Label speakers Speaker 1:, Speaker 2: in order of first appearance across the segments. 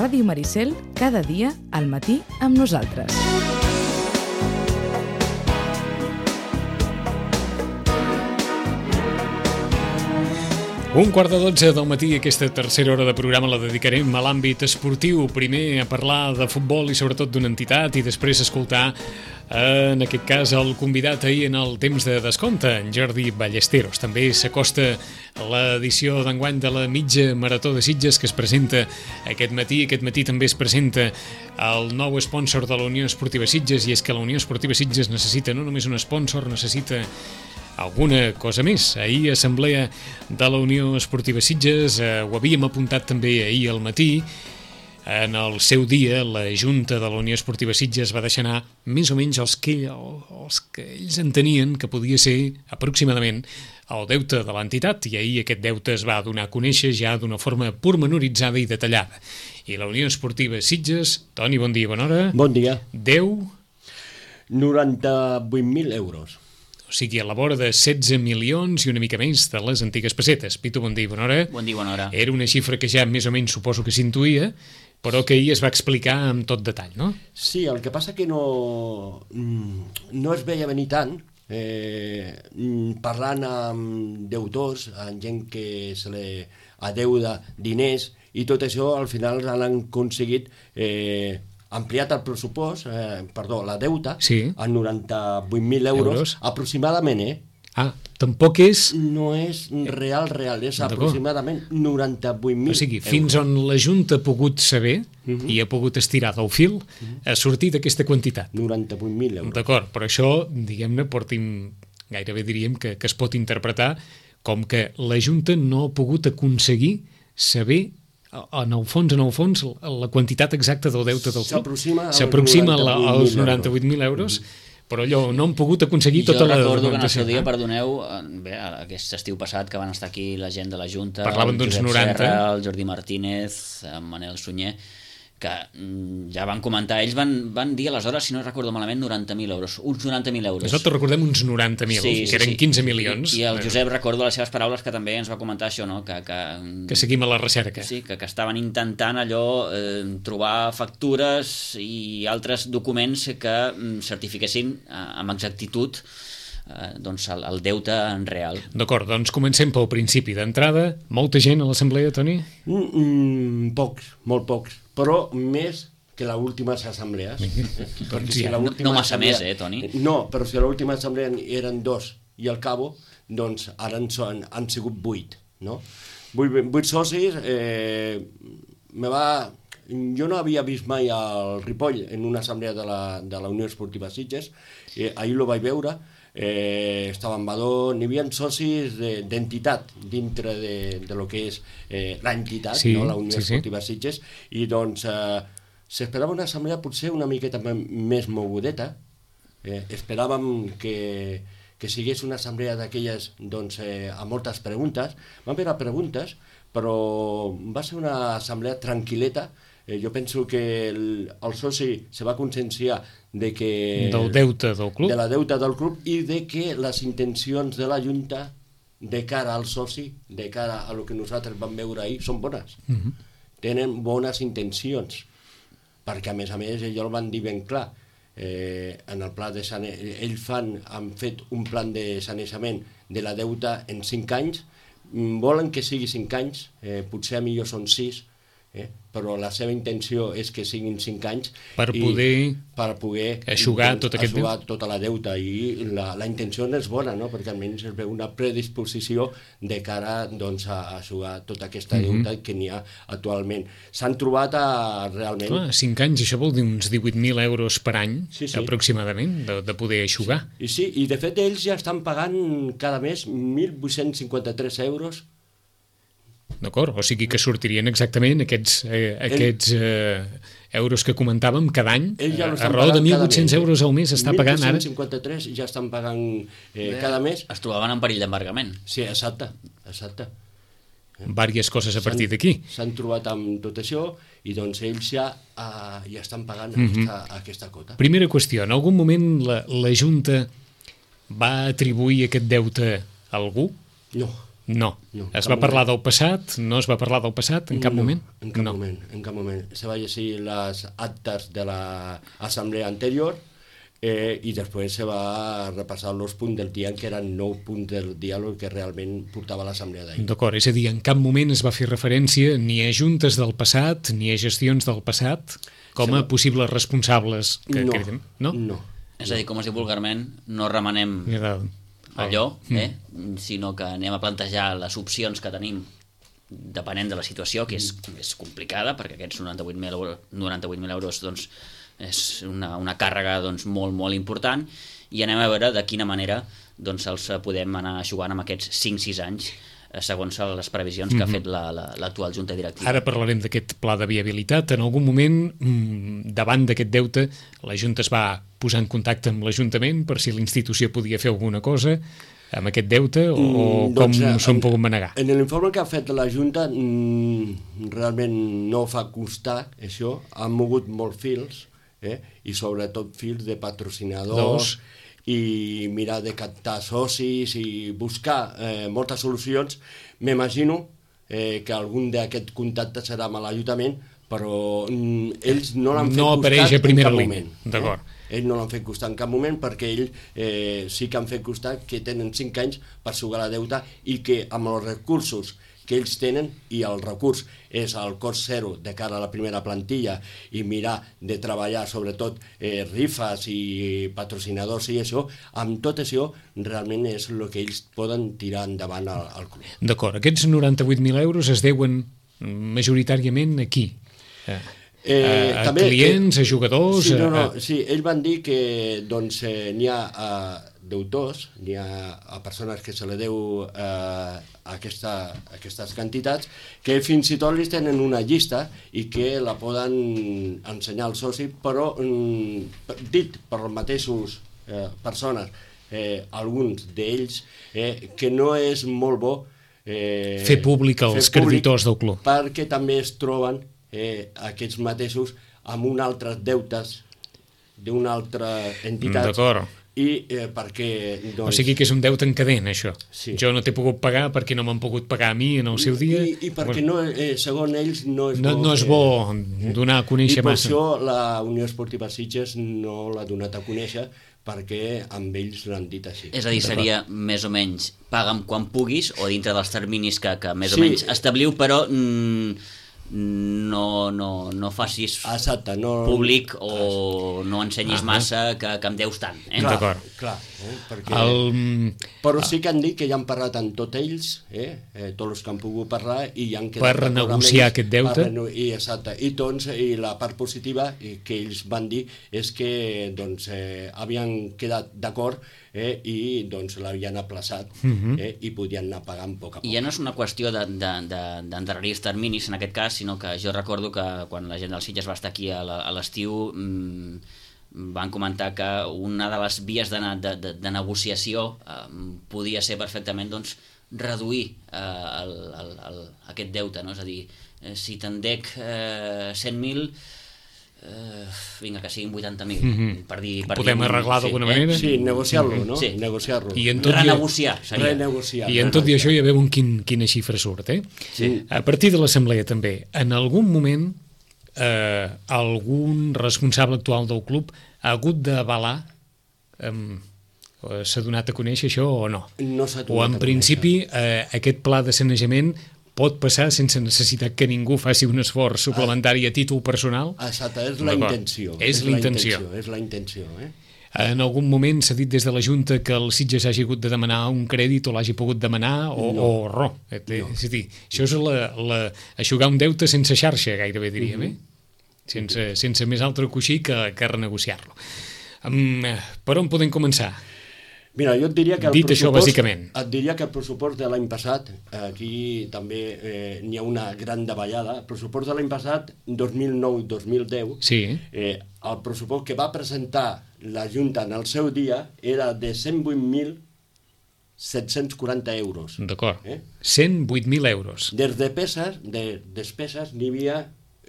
Speaker 1: Ràdio Maricel, cada dia al matí amb nosaltres.
Speaker 2: Un quart de 12 del matí, aquesta tercera hora de programa la dedicarem a l'àmbit esportiu. Primer a parlar de futbol i sobretot d'una entitat i després escoltar, en aquest cas, el convidat ahir en el temps de descompte, en Jordi Ballesteros. També s'acosta l'edició d'enguany de la mitja marató de Sitges que es presenta aquest matí. Aquest matí també es presenta el nou sponsor de la Unió Esportiva Sitges, i és que la Unió Esportiva Sitges necessita no només un sponsor, necessita alguna cosa més. Ahir, assemblea de la Unió Esportiva Sitges, ho havíem apuntat també ahir al matí. En el seu dia, la Junta de la Unió Esportiva Sitges va deixar anar més o menys els que ells entenien que podia ser aproximadament el deute de l'entitat, i ahir aquest deute es va donar a conèixer ja d'una forma pormenoritzada i detallada. I la Unió Esportiva Sitges, Toni, bon dia, bona hora.
Speaker 3: Bon dia.
Speaker 2: Deu
Speaker 3: 98.000 euros.
Speaker 2: O sigui, a la vora de 16 milions i una mica més de les antigues pessetes. Pitu, bon dia, bona hora.
Speaker 4: Bon dia, bona hora.
Speaker 2: Era una xifra que ja més o menys suposo que s'intuïa, però que ahir es va explicar amb tot detall, no?
Speaker 3: Sí, el que passa que no es veia venir tant, parlant amb deutors, amb gent que se li adeuda diners, i tot això al final han aconseguit ampliat el pressupost, la deuta,
Speaker 2: sí,
Speaker 3: a 98.000 euros aproximadament,
Speaker 2: tampoc és...
Speaker 3: No és real, és aproximadament 98.000
Speaker 2: O sigui, fins on la Junta ha pogut saber i ha pogut estirar del fil, ha sortit aquesta quantitat.
Speaker 3: 98.000 euros.
Speaker 2: D'acord, però això, diguem-ne, gairebé diríem que es pot interpretar com que la Junta no ha pogut aconseguir saber en el fons, la quantitat exacta del deute del club. S'aproxima als 98.000 euros, però allò no han pogut aconseguir tota la documentació.
Speaker 4: Jo recordo que en el seu dia, perdoneu, aquest estiu passat que van estar aquí la gent de la Junta,
Speaker 2: parlaven d'uns 90.
Speaker 4: Serra, el Jordi Martínez, en Manel Sunyer, que ja van comentar, ells van dir aleshores, si no recordo malament, 90.000 euros, uns 90.000 euros.
Speaker 2: Nosaltres recordem uns 90.000, que eren 15 milions.
Speaker 4: I el Josep, recordo les seves paraules, que també ens va comentar això, no?
Speaker 2: Que seguim a la recerca.
Speaker 4: Sí, que estaven intentant allò, trobar factures i altres documents que certifiquessin amb exactitud doncs el deute en real.
Speaker 2: D'acord, doncs comencem pel principi. D'entrada, molta gent a l'assemblea, Toni?
Speaker 3: Pocs, molt pocs, però més que les últimes assemblees.
Speaker 2: Doncs
Speaker 4: si no massa més, Toni?
Speaker 3: No, però si l'última assemblea eren 2 i al cabo, doncs ara han sigut 8, no? 8 socis. Jo no havia vist mai el Ripoll en una assemblea de la Unió Esportiva Sitges, ahir ho vaig veure. Estava en Badó, n'hi havia socis d'entitat dintre de lo que és l'entitat,
Speaker 2: sí,
Speaker 3: no? La Unió Esportiva Sitges, i doncs s'esperava una assemblea potser una miqueta més mogudeta. Esperàvem que sigués una assemblea d'aquelles doncs, amb moltes preguntes. Van haver preguntes, però va ser una assemblea tranquil·leta. Jo penso que el soci se va conscienciar
Speaker 2: del deute del club,
Speaker 3: de la deuta del club, i de que les intencions de la Junta de cara al soci, de cara a lo que nosaltres vam veure ahir, són bones. Tenen bones intencions, perquè a més ells el van dir ben clar. En el pla de ells han fet un plan de sanejament de la deuta en 5 anys, volen que sigui 5 anys, potser a millor són 6, però la seva intenció és que siguin 5 anys
Speaker 2: per poder eixugar
Speaker 3: tota la deuta, i la intenció és bona, no? Perquè almenys es veu una predisposició de cara doncs, a eixugar tota aquesta deuta que n'hi ha actualment. S'han trobat realment...
Speaker 2: Clar, 5 anys, això vol dir uns 18.000 euros per any, aproximadament, de poder eixugar.
Speaker 3: Sí, i de fet ells ja estan pagant cada mes 1.853 euros.
Speaker 2: D'acord, o sigui que sortirien exactament aquests euros que comentàvem cada any, a raó de 1.800 euros al mes està pagant ara.
Speaker 3: 1.853 ja estan pagant cada mes.
Speaker 4: Es trobaven en perill d'embargament.
Speaker 3: Sí, exacte.
Speaker 2: Vàries coses a partir d'aquí.
Speaker 3: S'han trobat amb tot això i doncs ells ja estan pagant aquesta cota.
Speaker 2: Primera qüestió, en algun moment la Junta va atribuir aquest deute a algú?
Speaker 3: No.
Speaker 2: No. Es va parlar del passat? No es va parlar del passat en cap moment?
Speaker 3: En cap moment. Se va llegir les actes de l'assemblea anterior i després se va repassar els punts del dia, que eren 9 punts del diàleg que realment portava l'assemblea d'ahir.
Speaker 2: D'acord, és a dir, en cap moment es va fer referència ni a juntes del passat, ni a gestions del passat, com a possibles responsables que queden, no?
Speaker 3: No.
Speaker 4: És a dir, com es diu vulgarment, no remenem allò, sinó que anem a plantejar les opcions que tenim depenent de la situació, que és complicada, perquè aquests 98.000 euros doncs, és una càrrega doncs, molt, molt important, i anem a veure de quina manera doncs, els podem anar jugant amb aquests 5-6 anys segons les previsions que ha fet l'actual Junta Directiva.
Speaker 2: Ara parlarem d'aquest pla de viabilitat. En algun moment, davant d'aquest deute, la Junta es va posar en contacte amb l'Ajuntament per si la institució podia fer alguna cosa amb aquest deute o com s'ho han pogut manegar?
Speaker 3: En l'informe que ha fet la Junta realment no fa constar això. Han mogut molts fils i sobretot fils de patrocinadors i mirar de captar socis i buscar moltes solucions. M'imagino que algun d'aquests contactes serà amb l'Ajuntament, però ells no l'han fet costat en cap moment.
Speaker 2: D'acord.
Speaker 3: Ells no l'han fet costar en cap moment perquè ells sí que han fet costar que tenen 5 anys per sugar la deuta i que amb els recursos que ells tenen, i el recurs és el cost zero de cara a la primera plantilla i mirar de treballar sobretot rifes i patrocinadors i això, amb tot això realment és el que ells poden tirar endavant al club.
Speaker 2: D'acord, aquests 98.000 euros es deuen majoritàriament a qui? A clients, a jugadors?
Speaker 3: Sí, ells van dir que doncs, n'hi ha deutors, n'hi ha persones que se li deu aquestes quantitats, que fins i tot li tenen una llista i que la poden ensenyar al soci, però dit per les mateixes persones, alguns d'ells, que no és molt bo
Speaker 2: fer públic els creditors del club.
Speaker 3: Perquè també es troben aquests mateixos amb un altres deutes d'una altra entitat.
Speaker 2: D'acord.
Speaker 3: I perquè...
Speaker 2: O sigui que és un deute en cadent, això. Sí. Jo no t'he pogut pagar perquè no m'han pogut pagar a mi en el seu dia.
Speaker 3: I perquè segons ells no és bo...
Speaker 2: No és bo donar a conèixer massa.
Speaker 3: I per això la Unió Esportiva Sitges no l'ha donat a conèixer, perquè amb ells l'han dit així.
Speaker 4: És a dir, seria més o menys paga'm quan puguis o dintre dels terminis que més o menys establim, però no facis públic o no ensenyis massa que em deus tant.
Speaker 2: D'acord.
Speaker 3: Clar, perquè... Però sí que han dit que ja han parlat amb tots ells, tots els que han pogut parlar, i ja han quedat...
Speaker 2: Per renegociar aquest deute?
Speaker 3: Exacte. I la part positiva que ells van dir és que havien quedat d'acord i doncs l'havien aplaçat i podien anar pagant a poc a poc.
Speaker 4: I ja no és una qüestió d'endarrerir els terminis en aquest cas, sinó que jo recordo que quan la gent del Sitges va estar aquí a l'estiu van comentar que una de les vies de negociació podia ser perfectament doncs, reduir aquest deute, no? És a dir, si te'n dec 100.000, vinga, que siguin 80.000 per dir...
Speaker 2: Podem arreglar d'alguna manera?
Speaker 3: Sí, negociar-lo, no?
Speaker 4: Sí.
Speaker 3: Negociar-lo.
Speaker 4: Renegociar, seria.
Speaker 3: Renegociar.
Speaker 2: I en tot i això ja veuen quina xifra surt,
Speaker 3: Sí.
Speaker 2: A partir de l'assemblea també, en algun moment algun responsable actual del club ha hagut d'avalar, s'ha donat a conèixer això o no?
Speaker 3: No s'ha donat a conèixer.
Speaker 2: O en principi aquest pla de sanejament pot passar sense necessitat que ningú faci un esforç suplementari a títol personal?
Speaker 3: Exacte, és la intenció.
Speaker 2: És la intenció.
Speaker 3: És la intenció,
Speaker 2: En algun moment s'ha dit des de la Junta que el Sitges hagi hagut de demanar un crèdit o l'hagi pogut demanar o ro. És a dir, això és eixugar un deute sense xarxa, gairebé diríem, sense més altre coixí que renegociar-lo. Per on podem començar?
Speaker 3: Mira, jo et diria que
Speaker 2: dit això, bàsicament.
Speaker 3: Et diria que el pressupost de l'any passat, aquí també n'hi ha una gran davallada, el pressupost de l'any passat, 2009-2010, el pressupost que va presentar la Junta en el seu dia era de 108.740 euros.
Speaker 2: D'acord, 108.000 euros.
Speaker 3: De despeses n'hi havia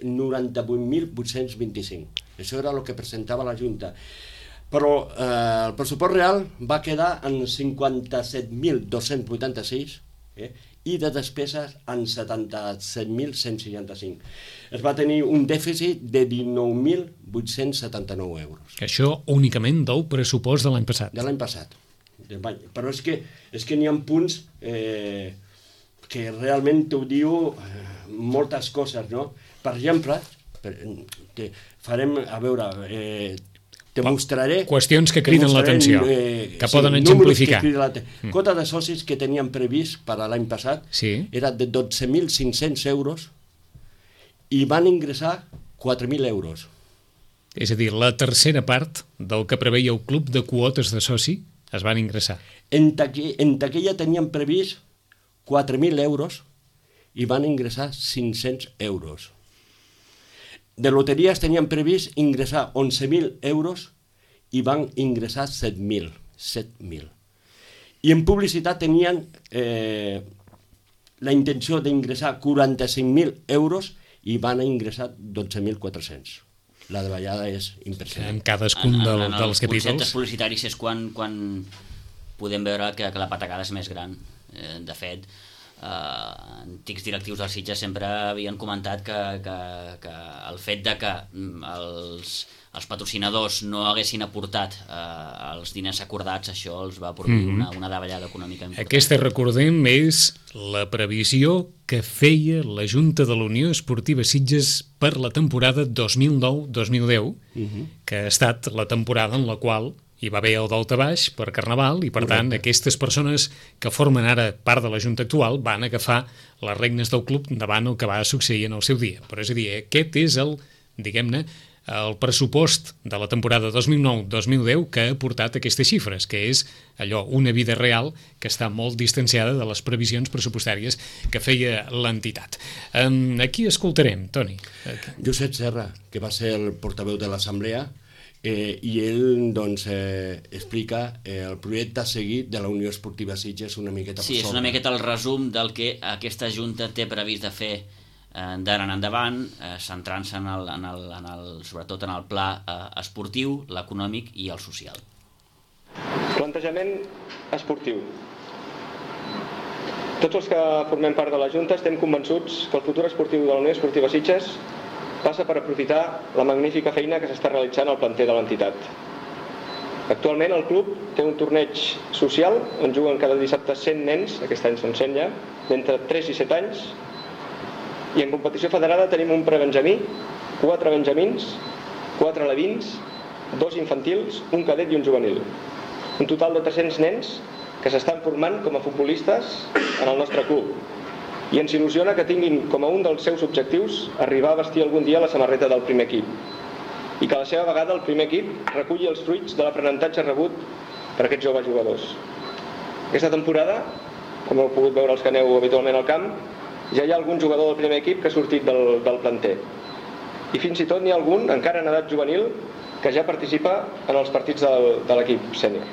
Speaker 3: 98.825. Això era el que presentava la Junta. Però el pressupost real va quedar en 57.286 i de despeses en 77.165. Es va tenir un dèficit de 19.879 euros.
Speaker 2: Això únicament del pressupost de l'any passat.
Speaker 3: De l'any passat. Però és que n'hi ha punts que realment t'ho diu moltes coses, no? Per exemple, farem, a veure, te mostraré...
Speaker 2: Qüestions que criden l'atenció, que poden exemplificar.
Speaker 3: Quota de socis que tenien previst per a l'any passat era de 12.500 euros i van ingressar 4.000 euros.
Speaker 2: És a dir, la tercera part del que preveia el club de quotes de soci es van ingressar.
Speaker 3: En taquilla tenien previst 4.000 euros i van ingressar 500 euros. De loteries tenien previst ingressar 11.000 euros i van ingressar 7.000. I en publicitat tenien la intenció d'ingressar 45.000 euros i van ingressar 12.400. La davallada és impressionant.
Speaker 2: En cadascun dels capítols.
Speaker 4: En els conceptes publicitaris és quan podem veure que la patacada és més gran. De fet, antics directius dels Sitges sempre havien comentat que el fet de que els patrocinadors no haguessin aportat els diners acordats, això els va produir una davallada econòmica important.
Speaker 2: Aquesta, recordem, és la previsió que feia la Junta de la Unió Esportiva Sitges per la temporada 2009-2010, que ha estat la temporada en la qual hi va haver el daltabaix per Carnaval i, per tant, aquestes persones que formen ara part de la Junta actual van agafar les regnes del club davant el que va succeir en el seu dia. Però és a dir, aquest és diguem-ne, el pressupost de la temporada 2009-2010 que ha portat aquestes xifres, que és allò, una vida real que està molt distanciada de les previsions pressupostàries que feia l'entitat. Aquí escoltarem, Toni.
Speaker 3: Josep Serra, que va ser el portaveu de l'Assemblea, i ell doncs, explica el projecte a seguir de la Unió Esportiva Sitges una miqueta per sobre.
Speaker 4: Sí, és una miqueta el resum del que aquesta Junta té previst de fer d'ara en endavant, centrant-se sobretot en el pla esportiu, l'econòmic i el social.
Speaker 5: Plantejament esportiu. Tots els que formem part de la Junta estem convençuts que el futur esportiu de la Unió Esportiva Sitges passa per aprofitar la magnífica feina que s'està realitzant al planter de l'entitat. Actualment el club té un torneig social on juguen cada dissabte 100 nens, aquest any són 100 ja, d'entre 3 i 7 anys, i en competició federada tenim un prebenjamí, 4 benjamins, 4 alevins, 2 infantils, un cadet i un juvenil. Un total de 300 nens que s'estan formant com a futbolistes en el nostre club. I ens il·lusiona que tinguin com a un dels seus objectius arribar a vestir algun dia la samarreta del primer equip i que a la seva vegada el primer equip reculli els fruits de l'aprenentatge rebut per aquests joves jugadors. Aquesta temporada, com heu pogut veure els que aneu habitualment al camp, ja hi ha algun jugador del primer equip que ha sortit del planter. I fins i tot n'hi ha algun, encara en edat juvenil, que ja participa en els partits de l'equip sènior.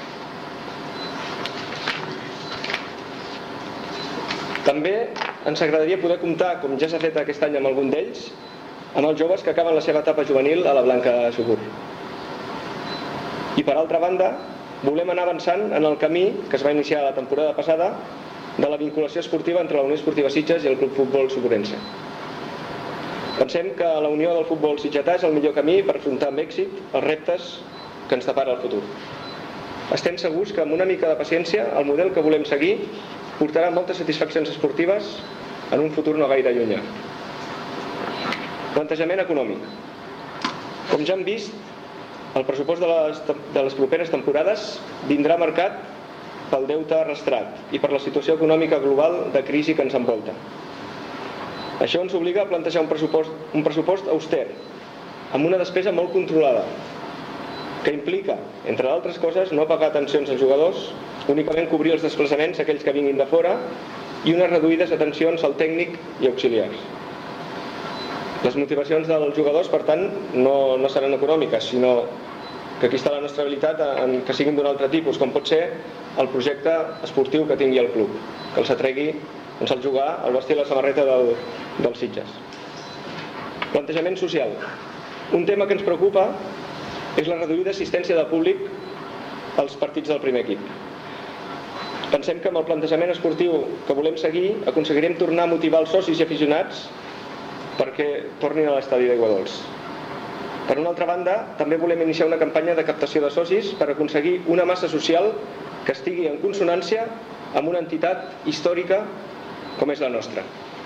Speaker 5: També ens agradaria poder comptar, com ja s'ha fet aquest any amb algun d'ells, amb els joves que acaben la seva etapa juvenil a la Blanca Subur. I per altra banda, volem anar avançant en el camí que es va iniciar la temporada passada de la vinculació esportiva entre la Unió Esportiva Sitges i el Club Futbol Suburense. Pensem que la unió del futbol sitgetà és el millor camí per afrontar amb èxit els reptes que ens depara el futur. Estem segurs que amb una mica de paciència el model que volem seguir portarà moltes satisfaccions esportives en un futur no gaire llunyà. Plantejament econòmic. Com ja hem vist, el pressupost de les properes temporades vindrà marcat pel deute arrastrat i per la situació econòmica global de crisi que ens envolta. Això ens obliga a plantejar un pressupost auster, amb una despesa molt controlada, que implica, entre altres coses, no pagar atencions als jugadors, únicament cobrir els desplaçaments aquells que vinguin de fora i unes reduïdes atencions al tècnic i auxiliars. Les motivacions dels jugadors, per tant, no seran econòmiques, sinó que aquí està la nostra habilitat en que siguin d'un altre tipus, com pot ser el projecte esportiu que tingui el club, que els atregui el jugar, el vestir la samarreta dels Sitges. Plantejament social. Un tema que ens preocupa és la reduïda assistència de públic als partits del primer equip. Pensem que amb el plantejament esportiu que volem seguir aconseguirem tornar a motivar els socis i aficionats perquè tornin a l'estadi d'Aiguadols. Per una altra banda, també volem iniciar una campanya de captació de socis per aconseguir una massa social que estigui en consonància amb una entitat històrica com és la nostra.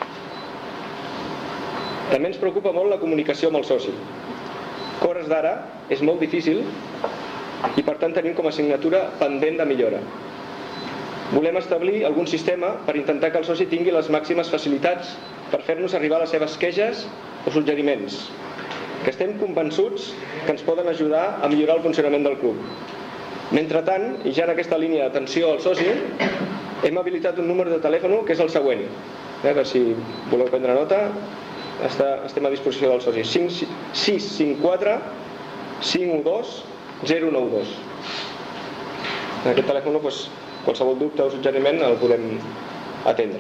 Speaker 5: També ens preocupa molt la comunicació amb el soci. Que a hores d'ara és molt difícil i per tant tenim com a assignatura pendent de millora. Volem establir algun sistema per intentar que el soci tingui les màximes facilitats per fer-nos arribar les seves queixes o suggeriments, que estem convençuts que ens poden ajudar a millorar el funcionament del club. Mentrestant, i ja en aquesta línia d'atenció al soci, hem habilitat un número de telèfon que és el següent. Si voleu prendre nota, estem a disposició del soci. 654 512 092. En aquest telèfon, qualsevol dubte o suggeriment el podem atendre.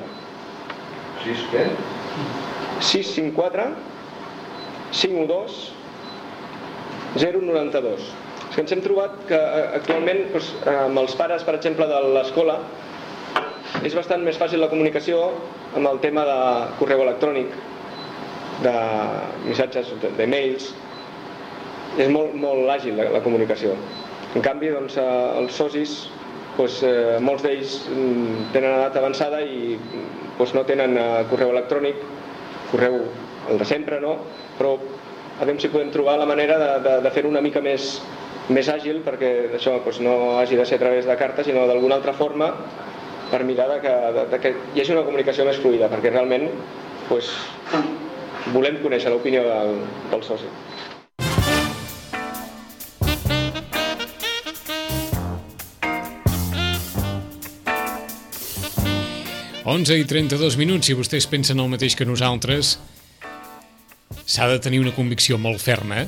Speaker 5: 654 512 092. Ens hem trobat que actualment amb els pares, per exemple, de l'escola és bastant més fàcil la comunicació amb el tema de correu electrònic, de missatges, de mails. És molt àgil la comunicació. En canvi, els socis, molts d'ells tenen edat avançada i no tenen correu electrònic, correu el de sempre, no? Però a veure si podem trobar la manera de fer-ho una mica més àgil perquè això no hagi de ser a través de cartes, sinó d'alguna altra forma per mirar que hi hagi una comunicació més fluida, perquè realment volem conèixer l'opinió del soci.
Speaker 2: 11:32, si vostès pensen el mateix que nosaltres, s'ha de tenir una convicció molt ferma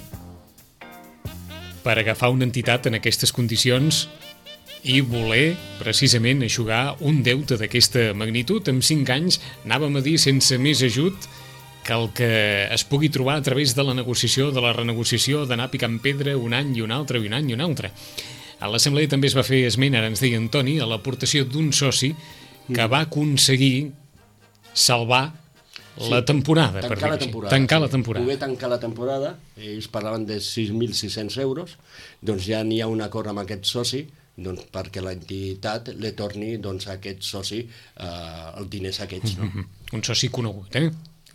Speaker 2: per agafar una entitat en aquestes condicions i voler, precisament, eixugar un deute d'aquesta magnitud. En 5 anys, anàvem a dir, sense més ajut que el que es pugui trobar a través de la negociació, de la renegociació, d'anar picant pedra un any i un altre, i un any i un altre. A l'assemblea també es va fer esment, ara ens deia Antoni, a l'aportació d'un soci que va aconseguir salvar la temporada. Tancar la temporada.
Speaker 3: Poder tancar la temporada, ells parlaven de 6.600 euros, doncs ja n'hi ha un acord amb aquest soci perquè l'entitat li torni a aquest soci els diners aquests.
Speaker 2: Un soci conegut, eh?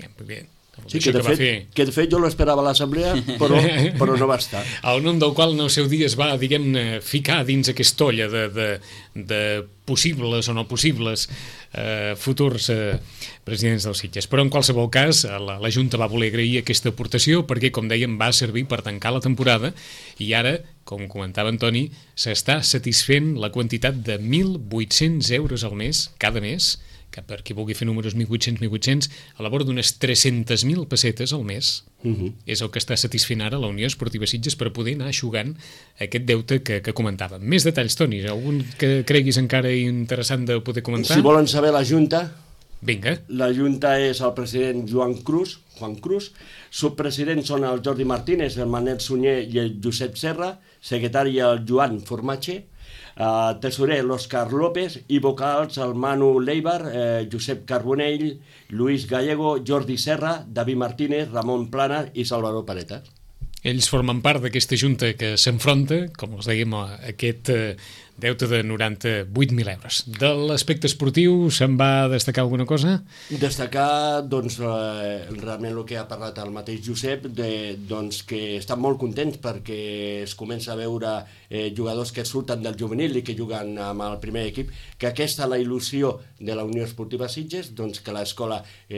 Speaker 3: Sí, que de fet jo l'esperava a l'assemblea, però no va estar.
Speaker 2: El nom del qual en el seu dia es va, diguem-ne, ficar dins aquesta olla de possibles o no possibles futurs presidents dels Sitges. Però en qualsevol cas, la Junta va voler agrair aquesta aportació perquè, com dèiem, va servir per tancar la temporada i ara, com comentava Antoni, s'està satisfent la quantitat de 1.800 euros al mes, cada mes, que per qui vulgui fer números 1.800, a la vora d'unes 300.000 pessetes al mes, és el que està satisfent ara la Unió Esportiva Sitges per poder anar eixugant aquest deute que comentàvem. Més detalls, Toni, algun que creguis encara interessant de poder comentar?
Speaker 3: Si volen saber la Junta,
Speaker 2: vinga.
Speaker 3: La Junta és el president Juan Cruz, subpresidents són el Jordi Martínez, el Manel Sunyer i el Josep Serra, secretari el Joan Formatge, tesorer l'Òscar López i vocals el Manu Leibar, Josep Carbonell, Luis Gallego, Jordi Serra, David Martínez, Ramon Plana i Salvador Pareta.
Speaker 2: Ells formen part d'aquesta junta que s'enfronta, com us dèiem, a aquest deute de 98.000 euros. De l'aspecte esportiu, se'n va destacar alguna cosa?
Speaker 3: Destacar, realment el que ha parlat el mateix Josep, que estan molt contents perquè es comença a veure jugadors que surten del juvenil i que juguen amb el primer equip, que aquesta és la il·lusió de la Unió Esportiva Sitges, que l'escola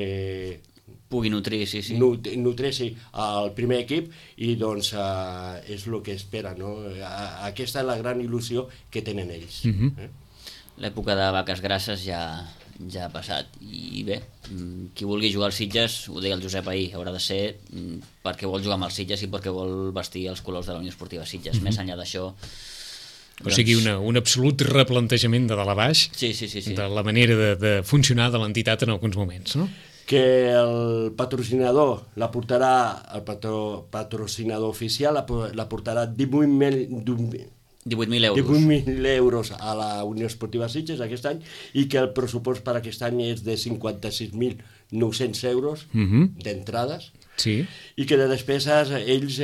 Speaker 4: pugui nutrir,
Speaker 3: nutreixi el primer equip i és el que espera, no? Aquesta és la gran il·lusió que tenen ells.
Speaker 4: L'època de vaques grasses ja ha passat i bé, qui vulgui jugar als Sitges, ho deia el Josep ahir, haurà de ser perquè vol jugar amb els Sitges i perquè vol vestir els colors de la Unió Esportiva Sitges. Més enllà d'això,
Speaker 2: o sigui, un absolut replantejament de dalt a baix de la manera de funcionar de l'entitat en alguns moments, no?
Speaker 3: Que el patrocinador el patrocinador oficial la portarà 18
Speaker 4: 18.000 euros.
Speaker 3: 18.000 euros a la Unió Esportiva Sitges aquest any i que el pressupost per aquest any és de 56.900 euros d'entrades.
Speaker 2: Sí.
Speaker 3: I que de despeses ells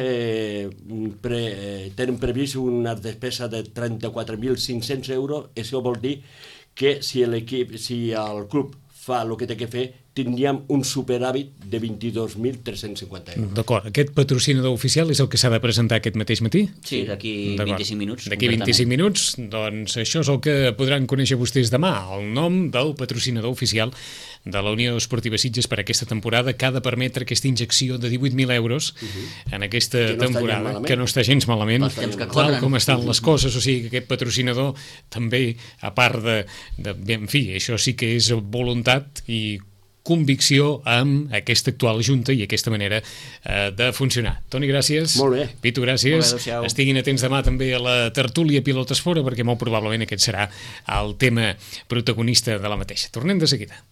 Speaker 3: tenen previst una despesa de 34.500 euros. Això vol dir que si el club fa el que té que fer, tindríem un superàvit de 22.350 euros.
Speaker 2: D'acord. Aquest patrocinador oficial és el que s'ha de presentar aquest mateix matí?
Speaker 4: Sí, d'aquí 25 minuts.
Speaker 2: D'aquí 25 minuts, doncs això és el que podran conèixer vostès demà, el nom del patrocinador oficial de la Unió Esportiva Sitges per aquesta temporada, que ha de permetre aquesta injecció de 18.000 euros en aquesta temporada, que no està gens malament, tal com estan les coses, o sigui que aquest patrocinador també, a part de en fi, això sí que és voluntat i convicció amb aquesta actual Junta i aquesta manera de funcionar. Toni, gràcies.
Speaker 3: Molt bé.
Speaker 2: Pitu, gràcies.
Speaker 4: Molt bé,
Speaker 2: estiguin atents demà també a la tertúlia Pilotes Fora, perquè molt probablement aquest serà el tema protagonista de la mateixa. Tornem de seguida.